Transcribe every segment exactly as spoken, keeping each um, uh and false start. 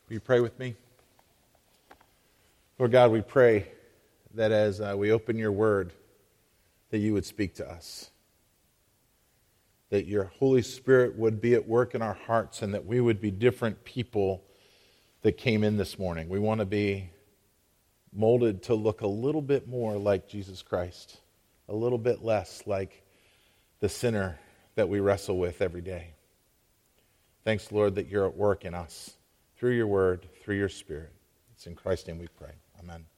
Will you pray with me? Lord God, we pray that as uh, we open your word, that you would speak to us. That your Holy Spirit would be at work in our hearts and that we would be different people that came in this morning. We want to be molded to look a little bit more like Jesus Christ, a little bit less like the sinner that we wrestle with every day. Thanks, Lord, that you're at work in us through your word, through your Spirit. It's in Christ's name we pray. Amen.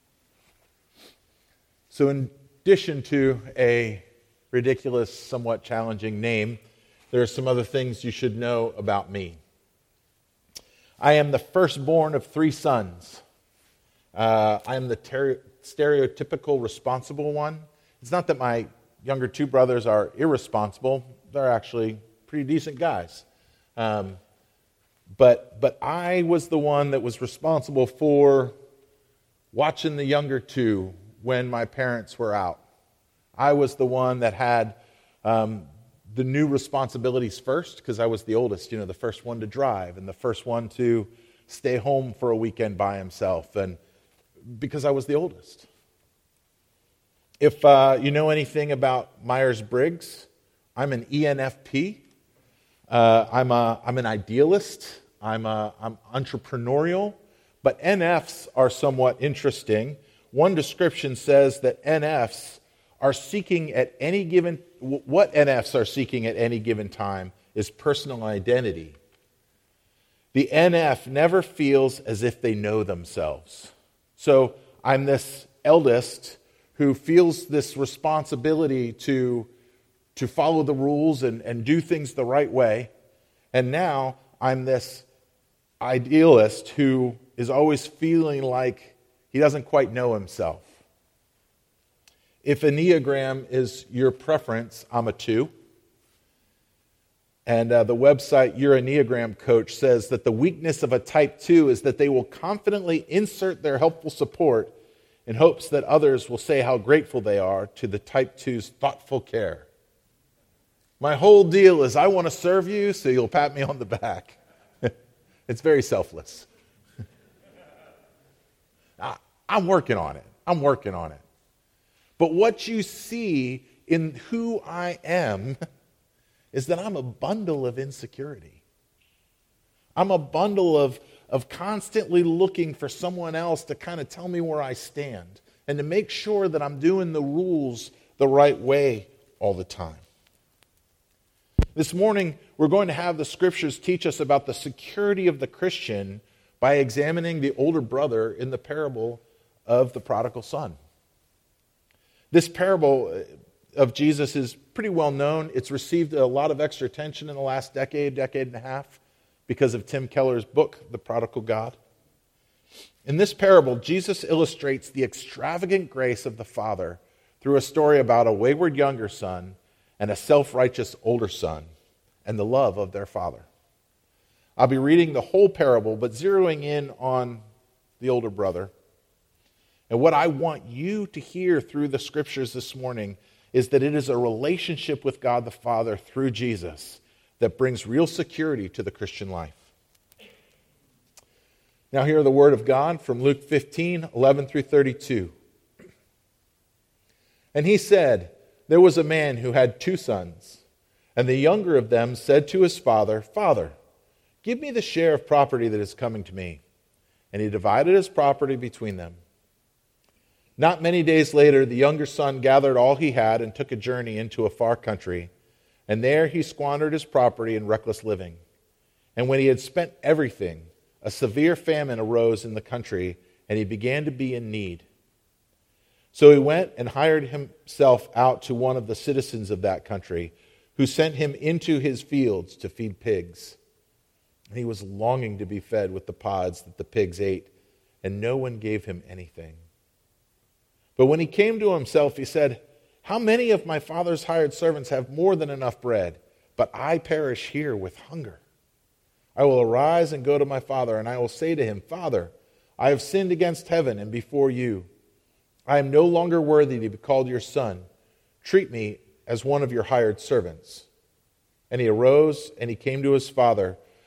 So in addition to a ridiculous, somewhat challenging name, there are some other things you should know about me. I am the firstborn of three sons. Uh, I am the ter- stereotypical responsible one. It's not that my younger two brothers are irresponsible. They're actually pretty decent guys. Um, but but I was the one that was responsible for watching the younger two when my parents were out. I was the one that had um, the new responsibilities first because I was the oldest, you know, the first one to drive and the first one to stay home for a weekend by himself, and because I was the oldest. If uh, you know anything about Myers-Briggs, I'm an E N F P. Uh, I'm a I'm an idealist. I'm a, I'm entrepreneurial. But N Fs are somewhat interesting. One description says that N Fs are seeking at any given, what N Fs are seeking at any given time is personal identity. The N F never feels as if they know themselves. So I'm this eldest who feels this responsibility to, to follow the rules and, and do things the right way. And now I'm this idealist who is always feeling like he doesn't quite know himself. If Enneagram is your preference, I'm a two. And uh, the website Your Enneagram Coach says that the weakness of a type two is that they will confidently insert their helpful support in hopes that others will say how grateful they are to the type two's thoughtful care. My whole deal is I want to serve you, so you'll pat me on the back. It's very selfless. I'm working on it. I'm working on it. But what you see in who I am is that I'm a bundle of insecurity. I'm a bundle of, of constantly looking for someone else to kind of tell me where I stand and to make sure that I'm doing the rules the right way all the time. This morning, we're going to have the scriptures teach us about the security of the Christian by examining the older brother in the parable of the prodigal son. This parable of Jesus is pretty well known. It's received a lot of extra attention in the last decade, decade and a half, because of Tim Keller's book, The Prodigal God. In this parable, Jesus illustrates the extravagant grace of the Father through a story about a wayward younger son and a self-righteous older son, and the love of their father. I'll be reading the whole parable, but zeroing in on the older brother. And what I want you to hear through the scriptures this morning is that it is a relationship with God the Father through Jesus that brings real security to the Christian life. Now hear the word of God from Luke fifteen, eleven through thirty-two. And he said, there was a man who had two sons, and the younger of them said to his father, Father, give me the share of property that is coming to me. And he divided his property between them. Not many days later, the younger son gathered all he had and took a journey into a far country, and there he squandered his property in reckless living. And when he had spent everything, a severe famine arose in the country, and he began to be in need. So he went and hired himself out to one of the citizens of that country, who sent him into his fields to feed pigs. And he was longing to be fed with the pods that the pigs ate, and no one gave him anything. But when he came to himself, he said, how many of my father's hired servants have more than enough bread, but I perish here with hunger? I will arise and go to my father, and I will say to him, Father, I have sinned against heaven and before you. I am no longer worthy to be called your son. Treat me as one of your hired servants. And he arose and he came to his father.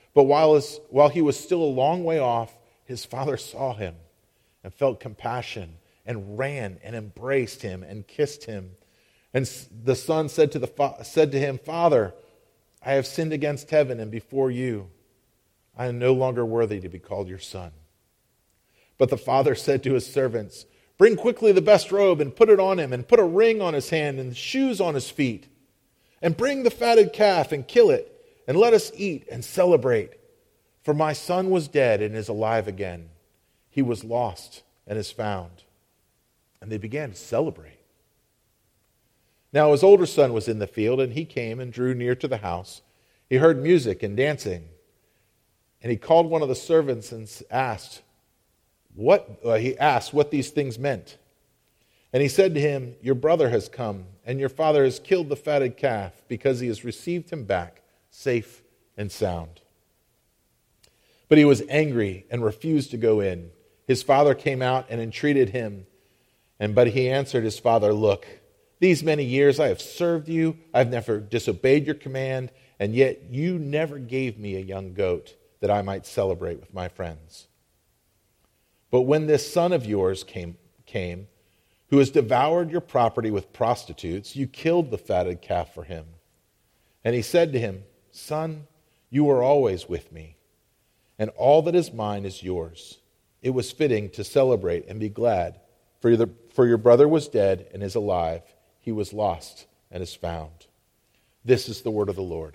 But while, his, while he was still a long way off, his father saw him and felt compassion and ran and embraced him and kissed him. And the son said to, the fa- said to him, "Father, I have sinned against heaven and before you. I am no longer worthy to be called your son." But the father said to his servants, "Bring quickly the best robe and put it on him, and put a ring on his hand and shoes on his feet. And bring the fatted calf and kill it, and let us eat and celebrate. For my son was dead and is alive again. He was lost and is found." And they began to celebrate. Now his older son was in the field, and he came and drew near to the house. He heard music and dancing. And he called one of the servants and asked what uh, he asked what these things meant. And he said to him, "Your brother has come, and your father has killed the fatted calf, because he has received him back safe and sound." But he was angry and refused to go in. His father came out and entreated him. And but he answered his father, "Look, these many years I have served you. I have never disobeyed your command, and yet you never gave me a young goat that I might celebrate with my friends. But when this son of yours came, came, who has devoured your property with prostitutes, you killed the fatted calf for him." And he said to him, "Son, you are always with me, and all that is mine is yours. It was fitting to celebrate and be glad, for the, for your brother was dead and is alive. He was lost and is found." This is the word of the Lord.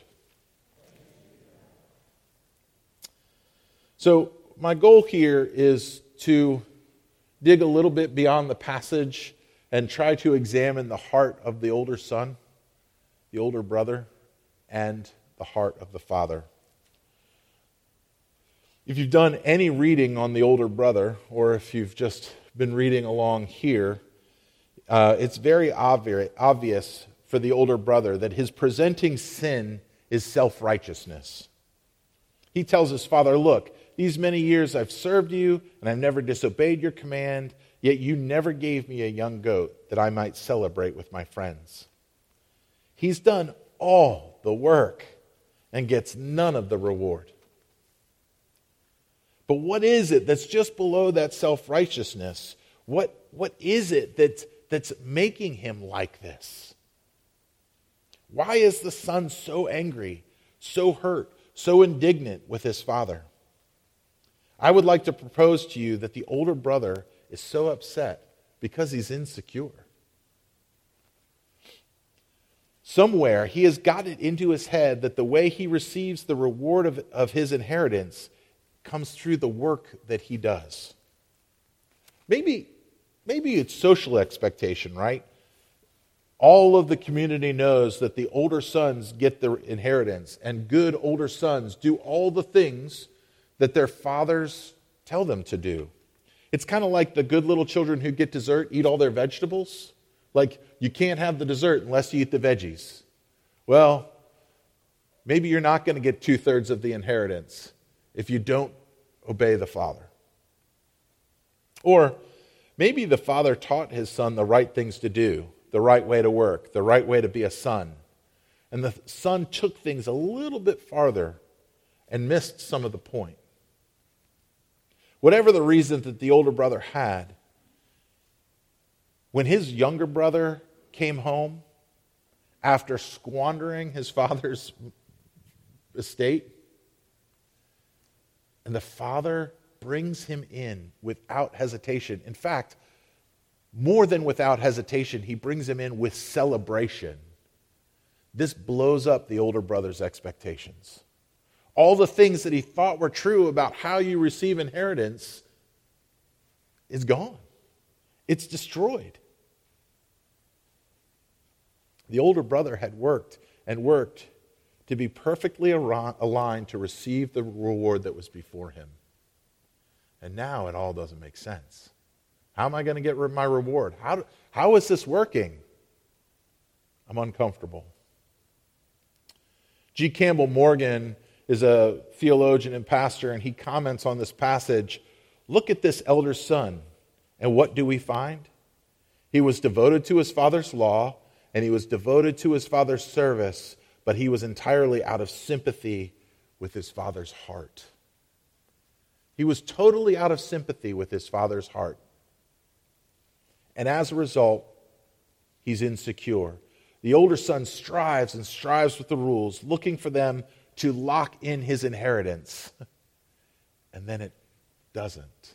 So my goal here is to dig a little bit beyond the passage and try to examine the heart of the older son, the older brother, and the heart of the father. If you've done any reading on the older brother, or if you've just been reading along here, uh, it's very obvi- obvious for the older brother that his presenting sin is self-righteousness. He tells his father, "Look, these many years I've served you, and I've never disobeyed your command, yet you never gave me a young goat that I might celebrate with my friends." He's done all the work and gets none of the reward. But what is it that's just below that self-righteousness? What, what is it that's, that's making him like this? Why is the son so angry, so hurt, so indignant with his father? I would like to propose to you that the older brother is so upset because he's insecure. Somewhere he has got it into his head that the way he receives the reward of, of his inheritance comes through the work that he does. Maybe, maybe it's social expectation, right? All of the community knows that the older sons get the inheritance, and good older sons do all the things that their fathers tell them to do. It's kind of like the good little children who get dessert eat all their vegetables. Like, you can't have the dessert unless you eat the veggies. Well, maybe you're not going to get two-thirds of the inheritance if you don't obey the father. Or maybe the father taught his son the right things to do, the right way to work, the right way to be a son. And the son took things a little bit farther and missed some of the point. Whatever the reason that the older brother had, when his younger brother came home after squandering his father's estate, and the father brings him in without hesitation. In fact, more than without hesitation, he brings him in with celebration. This blows up the older brother's expectations. All the things that he thought were true about how you receive inheritance is gone. It's destroyed. The older brother had worked and worked to be perfectly aligned to receive the reward that was before him. And now it all doesn't make sense. How am I going to get my reward? How, do, how is this working? I'm uncomfortable. G. Campbell Morgan is a theologian and pastor, and he comments on this passage. Look at this elder son, and what do we find? He was devoted to his father's law, and he was devoted to his father's service, but he was entirely out of sympathy with his Father's heart. He was totally out of sympathy with his Father's heart. And as a result, he's insecure. The older son strives and strives with the rules, looking for them to lock in his inheritance. And then it doesn't.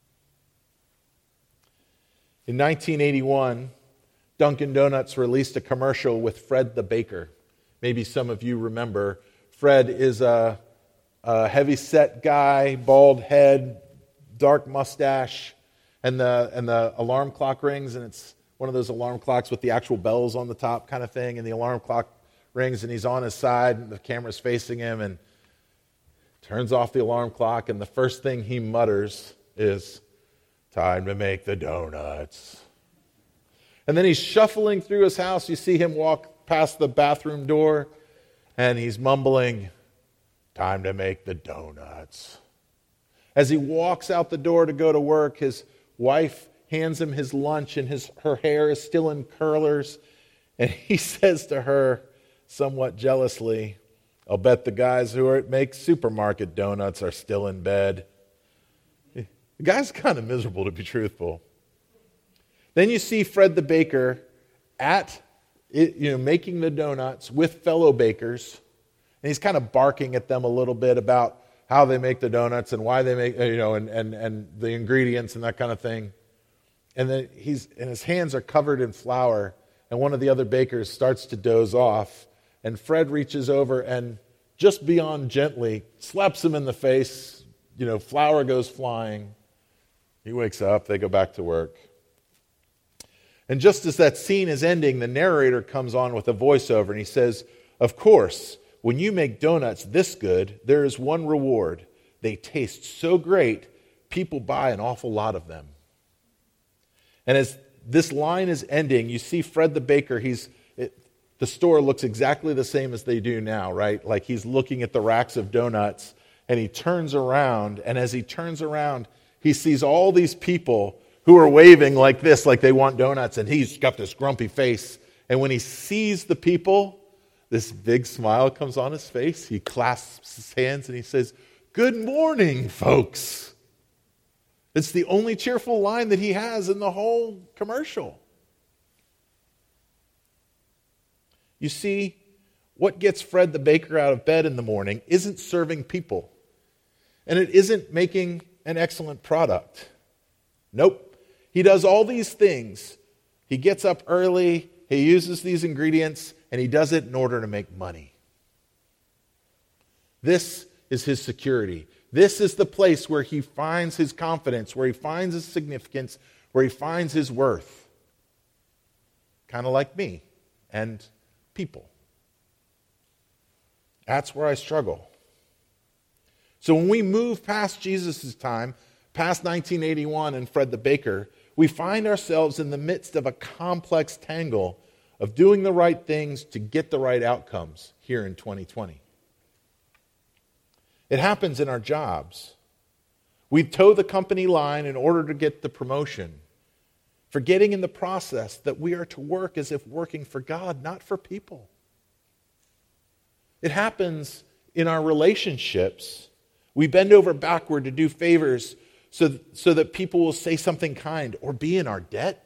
In nineteen eighty-one, Dunkin' Donuts released a commercial with Fred the Baker. Maybe some of you remember. Fred is a, a heavy-set guy, bald head, dark mustache, and the and the alarm clock rings, and it's one of those alarm clocks with the actual bells on the top kind of thing, and the alarm clock rings, and he's on his side, and the camera's facing him, and turns off the alarm clock, and the first thing he mutters is, "Time to make the donuts." And then he's shuffling through his house. You see him walk past the bathroom door, and he's mumbling, "Time to make the donuts." As he walks out the door to go to work, his wife hands him his lunch, and his her hair is still in curlers. And he says to her, somewhat jealously, "I'll bet the guys who are, make supermarket donuts are still in bed." The guy's kind of miserable, to be truthful. Then you see Fred the Baker at, you know, making the donuts with fellow bakers, and he's kind of barking at them a little bit about how they make the donuts and why they make, you know, and and, and the ingredients and that kind of thing. And then he's and his hands are covered in flour, and one of the other bakers starts to doze off, and Fred reaches over and just beyond gently slaps him in the face. You know, flour goes flying. He wakes up. They go back to work. And just as that scene is ending, the narrator comes on with a voiceover, and he says, "Of course, when you make donuts this good, there is one reward. They taste so great, people buy an awful lot of them." And as this line is ending, you see Fred the Baker, he's it, the store looks exactly the same as they do now, right? Like he's looking at the racks of donuts, and he turns around, and as he turns around, he sees all these people who are waving like this, like they want donuts, and he's got this grumpy face. And when he sees the people, this big smile comes on his face. He clasps his hands and he says, "Good morning, folks." It's the only cheerful line that he has in the whole commercial. You see, what gets Fred the Baker out of bed in the morning isn't serving people, and it isn't making an excellent product. Nope. He does all these things. He gets up early, he uses these ingredients, and he does it in order to make money. This is his security. This is the place where he finds his confidence, where he finds his significance, where he finds his worth. Kind of like me and people. That's where I struggle. So when we move past Jesus' time, past nineteen eighty-one and Fred the Baker, we find ourselves in the midst of a complex tangle of doing the right things to get the right outcomes here in twenty twenty. It happens in our jobs. We toe the company line in order to get the promotion, forgetting in the process that we are to work as if working for God, not for people. It happens in our relationships. We bend over backward to do favors So, so that people will say something kind or be in our debt.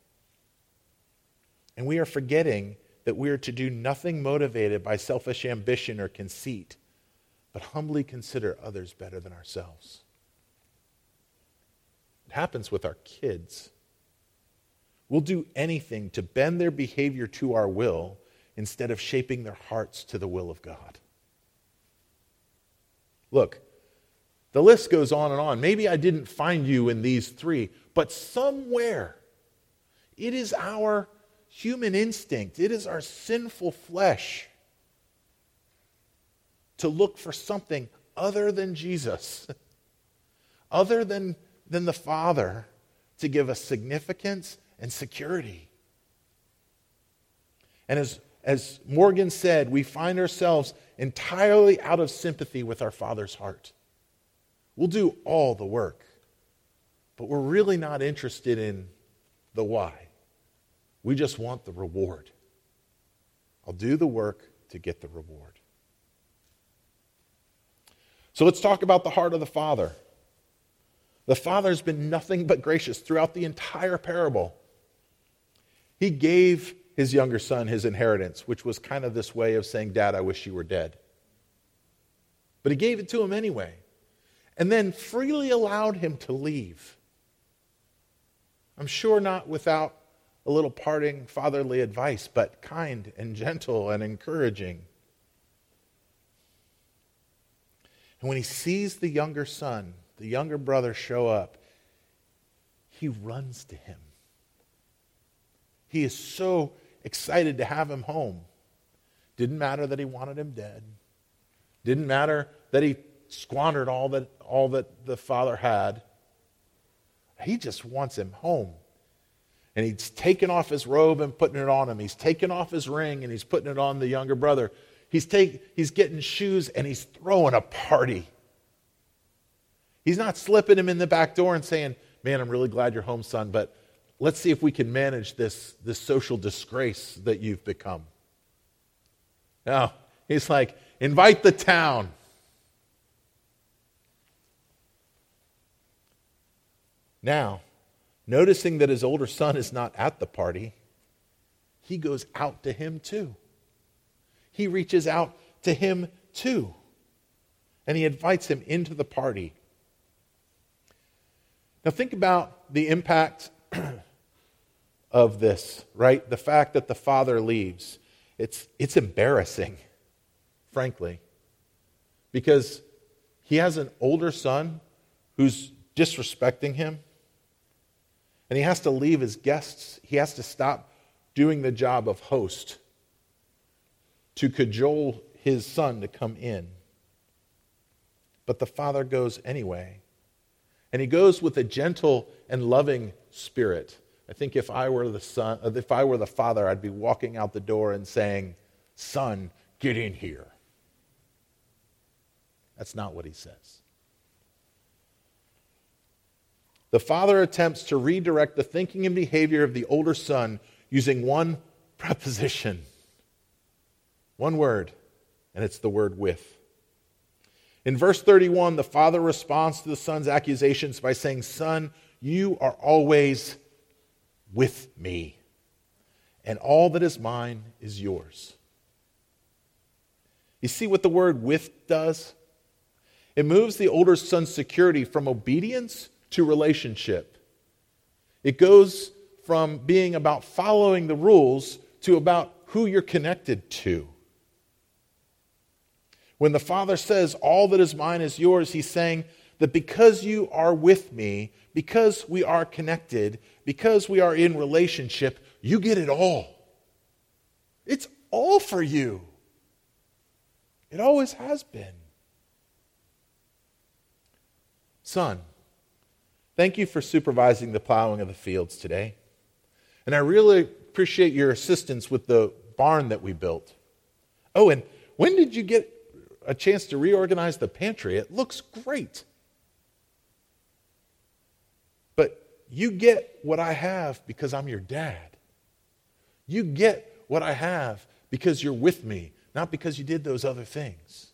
And we are forgetting that we are to do nothing motivated by selfish ambition or conceit, but humbly consider others better than ourselves. It happens with our kids. We'll do anything to bend their behavior to our will instead of shaping their hearts to the will of God. Look, the list goes on and on. Maybe I didn't find you in these three, but somewhere it is our human instinct, it is our sinful flesh to look for something other than Jesus, other than, than the Father, to give us significance and security. And as, as Morgan said, we find ourselves entirely out of sympathy with our Father's heart. We'll do all the work, but we're really not interested in the why. We just want the reward. I'll do the work to get the reward. So let's talk about the heart of the Father. The Father's been nothing but gracious throughout the entire parable. He gave his younger son his inheritance, which was kind of this way of saying, Dad, I wish you were dead. But he gave it to him anyway, and then freely allowed him to leave. I'm sure not without a little parting fatherly advice, but kind and gentle and encouraging. And when he sees the younger son, the younger brother show up, he runs to him. He is so excited to have him home. Didn't matter that he wanted him dead. Didn't matter that he squandered all that, all that the father had. He just wants him home. And he's taken off his robe and putting it on him. He's taken off his ring and he's putting it on the younger brother. He's take, he's getting shoes and he's throwing a party. He's not slipping him in the back door and saying, man, I'm really glad you're home, son, but let's see if we can manage this, this social disgrace that you've become. No, he's like, invite the town. Now, noticing that his older son is not at the party, he goes out to him too. He reaches out to him too. And he invites him into the party. Now think about the impact of this, right? The fact that the father leaves. It's, it's embarrassing, frankly, because he has an older son who's disrespecting him, and he has to leave his guests. He has to stop doing the job of host to cajole his son to come in. But the father goes anyway. And he goes with a gentle and loving spirit. I think if I were the son, if I were the father, I'd be walking out the door and saying, son, get in here. That's not what he says. The father attempts to redirect the thinking and behavior of the older son using one preposition. One word, and it's the word with. In verse thirty-one, the father responds to the son's accusations by saying, son, you are always with me, and all that is mine is yours. You see what the word with does? It moves the older son's security from obedience to relationship. It goes from being about following the rules to about who you're connected to. When the father says, all that is mine is yours, he's saying that because you are with me, because we are connected, because we are in relationship, you get it all. It's all for you. It always has been. Son, thank you for supervising the plowing of the fields today. And I really appreciate your assistance with the barn that we built. Oh, and when did you get a chance to reorganize the pantry? It looks great. But you get what I have because I'm your dad. You get what I have because you're with me, not because you did those other things.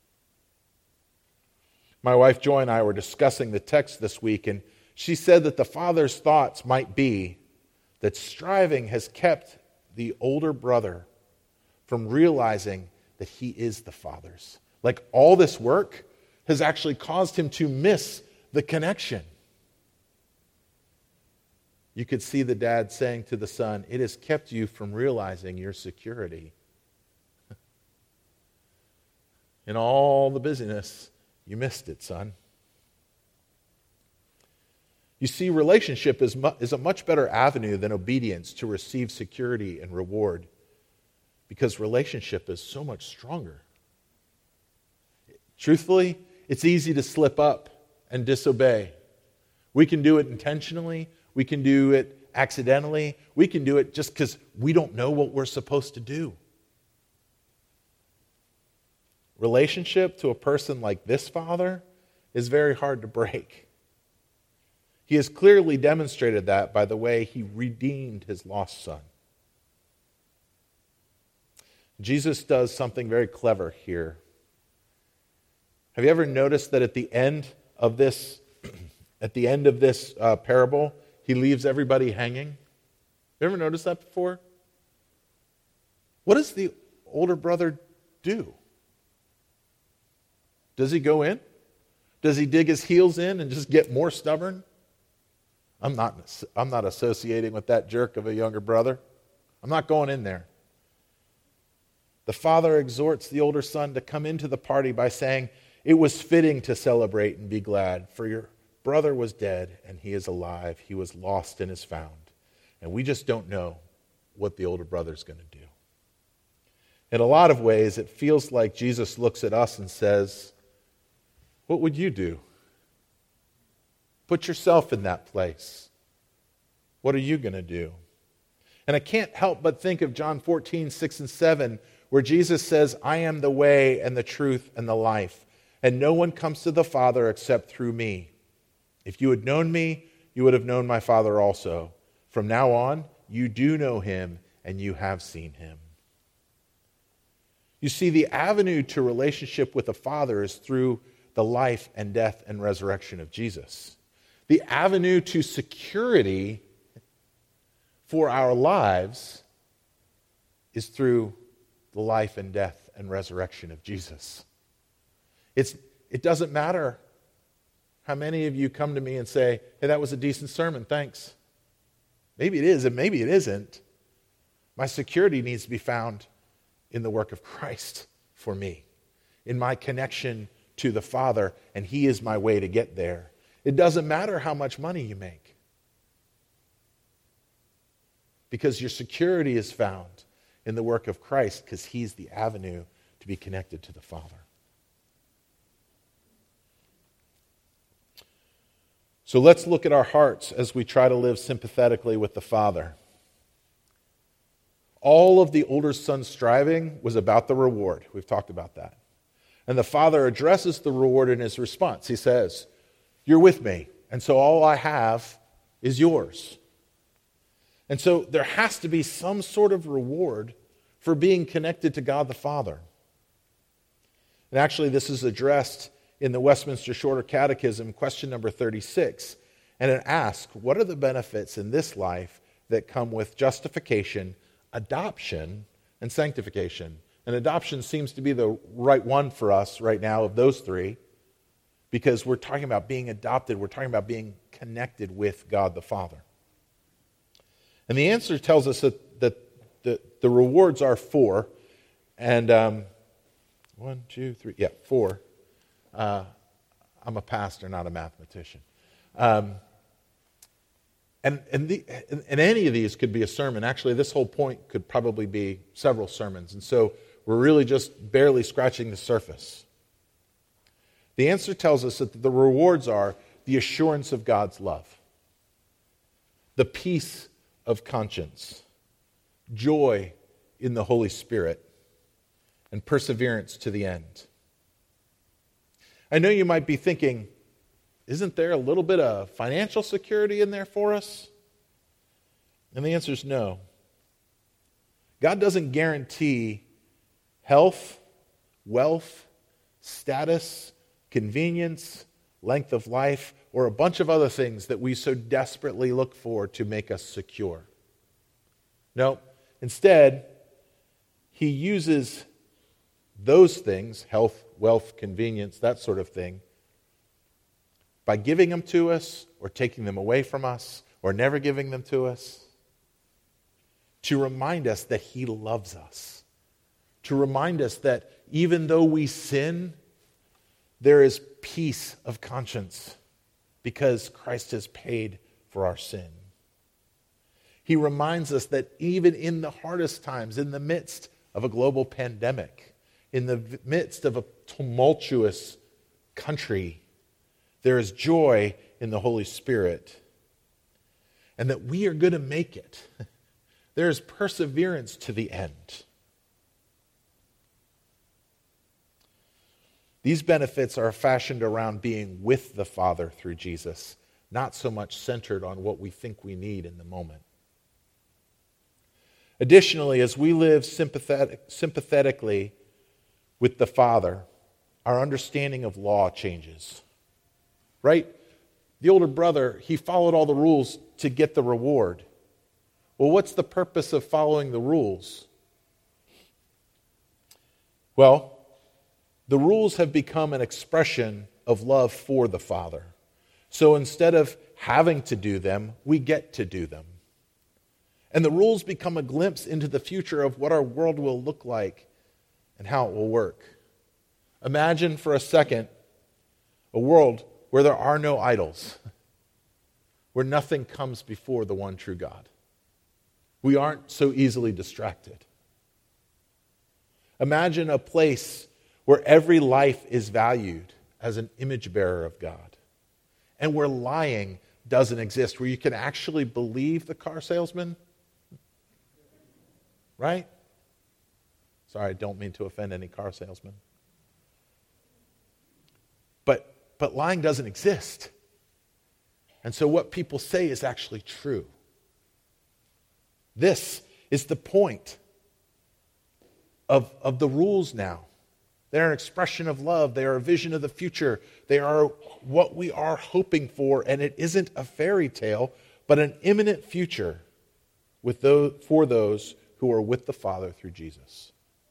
My wife Joy and I were discussing the text this week, and she said that the father's thoughts might be that striving has kept the older brother from realizing that he is the father's. Like all this work has actually caused him to miss the connection. You could see the dad saying to the son, it has kept you from realizing your security. In all the busyness, you missed it, son. You see, relationship is, mu- is a much better avenue than obedience to receive security and reward, because relationship is so much stronger. Truthfully, it's easy to slip up and disobey. We can do it intentionally. We can do it accidentally. We can do it just because we don't know what we're supposed to do. Relationship to a person like this father is very hard to break. He has clearly demonstrated that by the way he redeemed his lost son. Jesus does something very clever here. Have you ever noticed that at the end of this, at the end of this uh, parable, he leaves everybody hanging? You ever noticed that before? What does the older brother do? Does he go in? Does he dig his heels in and just get more stubborn? I'm not, I'm not associating with that jerk of a younger brother. I'm not going in there. The father exhorts the older son to come into the party by saying, "It was fitting to celebrate and be glad, for your brother was dead and he is alive. He was lost and is found." And we just don't know what the older brother's going to do. In a lot of ways, it feels like Jesus looks at us and says, what would you do? Put yourself in that place. What are you going to do? And I can't help but think of John fourteen, six and seven, where Jesus says, "I am the way and the truth and the life, and no one comes to the Father except through me. If you had known me, you would have known my Father also. From now on, you do know him, and you have seen him." You see, the avenue to relationship with the Father is through the life and death and resurrection of Jesus. The avenue to security for our lives is through the life and death and resurrection of Jesus. It's, it doesn't matter how many of you come to me and say, "Hey, that was a decent sermon, thanks." Maybe it is, and maybe it isn't. My security needs to be found in the work of Christ for me, in my connection to the Father, and he is my way to get there. It doesn't matter how much money you make, because your security is found in the work of Christ, because he's the avenue to be connected to the Father. So let's look at our hearts as we try to live sympathetically with the Father. All of the older son's striving was about the reward. We've talked about that. And the Father addresses the reward in his response. He says, "You're with me, and so all I have is yours." And so there has to be some sort of reward for being connected to God the Father. And actually, this is addressed in the Westminster Shorter Catechism, question number thirty-six. And it asks, what are the benefits in this life that come with justification, adoption, and sanctification? And adoption seems to be the right one for us right now of those three, because we're talking about being adopted. We're talking about being connected with God the Father. And the answer tells us that, that the, the rewards are four. And um, one, two, three, yeah, four. Uh, I'm a pastor, not a mathematician. Um, and and, the, and and any of these could be a sermon. Actually, this whole point could probably be several sermons. And so we're really just barely scratching the surface. The answer tells us that the rewards are the assurance of God's love, the peace of conscience, joy in the Holy Spirit, and perseverance to the end. I know you might be thinking, isn't there a little bit of financial security in there for us? And the answer is no. God doesn't guarantee health, wealth, status, convenience, length of life, or a bunch of other things that we so desperately look for to make us secure. No, instead, he uses those things, health, wealth, convenience, that sort of thing, by giving them to us or taking them away from us or never giving them to us, to remind us that he loves us, to remind us that even though we sin, there is peace of conscience because Christ has paid for our sin. He reminds us that even in the hardest times, in the midst of a global pandemic, in the midst of a tumultuous country, there is joy in the Holy Spirit, and that we are going to make it. There is perseverance to the end. These benefits are fashioned around being with the Father through Jesus, not so much centered on what we think we need in the moment. Additionally, as we live sympathetic, sympathetically with the Father, our understanding of law changes. Right? The older brother, he followed all the rules to get the reward. Well, what's the purpose of following the rules? Well, the rules have become an expression of love for the Father. So instead of having to do them, we get to do them. And the rules become a glimpse into the future of what our world will look like and how it will work. Imagine for a second a world where there are no idols, where nothing comes before the one true God. We aren't so easily distracted. Imagine a place where every life is valued as an image bearer of God, and where lying doesn't exist, where you can actually believe the car salesman. Right? Sorry, I don't mean to offend any car salesman. But, but lying doesn't exist. And so what people say is actually true. This is the point of, of the rules now. They're an expression of love. They are a vision of the future. They are what we are hoping for, and it isn't a fairy tale, but an imminent future with those, for those who are with the Father through Jesus.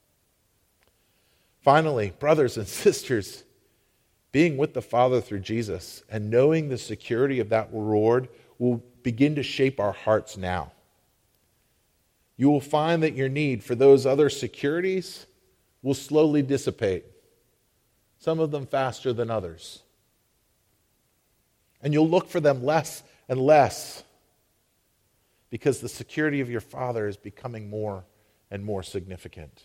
Finally, brothers and sisters, being with the Father through Jesus and knowing the security of that reward will begin to shape our hearts now. You will find that your need for those other securities will slowly dissipate, some of them faster than others. And you'll look for them less and less because the security of your Father is becoming more and more significant.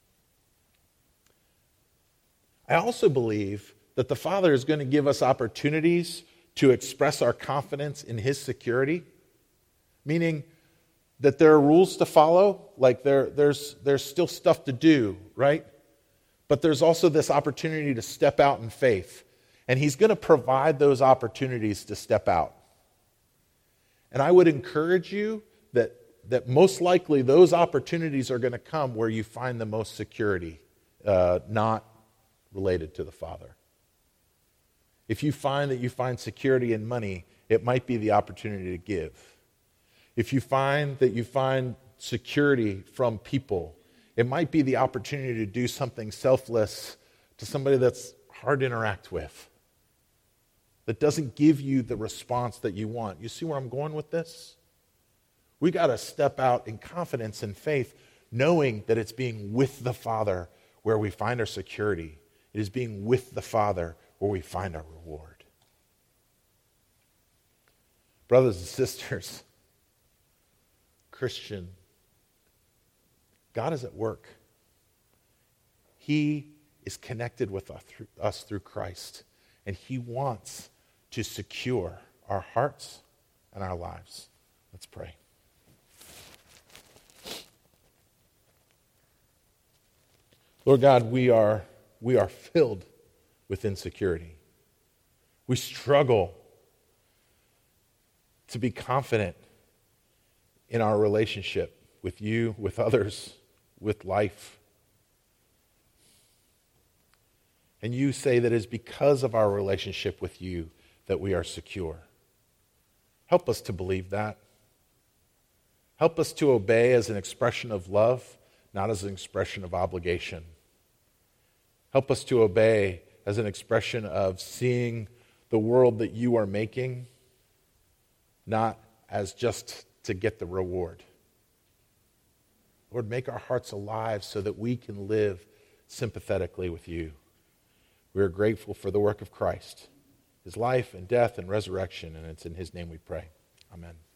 I also believe that the Father is going to give us opportunities to express our confidence in His security, meaning that there are rules to follow, like there, there's, there's still stuff to do, right? But there's also this opportunity to step out in faith. And He's going to provide those opportunities to step out. And I would encourage you that, that most likely those opportunities are going to come where you find the most security, uh, not related to the Father. If you find that you find security in money, it might be the opportunity to give. If you find that you find security from people, it might be the opportunity to do something selfless to somebody that's hard to interact with, that doesn't give you the response that you want. You see where I'm going with this? We got to step out in confidence and faith, knowing that it's being with the Father where we find our security. It is being with the Father where we find our reward. Brothers and sisters, Christian, God is at work. He is connected with us through Christ, and He wants to secure our hearts and our lives. Let's pray. Lord God, we are, we are filled with insecurity. We struggle to be confident in our relationship with you, with others, with life. And you say that it is because of our relationship with you that we are secure. Help us to believe that. Help us to obey as an expression of love, not as an expression of obligation. Help us to obey as an expression of seeing the world that you are making, not as just to get the reward. Lord, make our hearts alive so that we can live sympathetically with you. We are grateful for the work of Christ, His life and death and resurrection, and it's in His name we pray. Amen.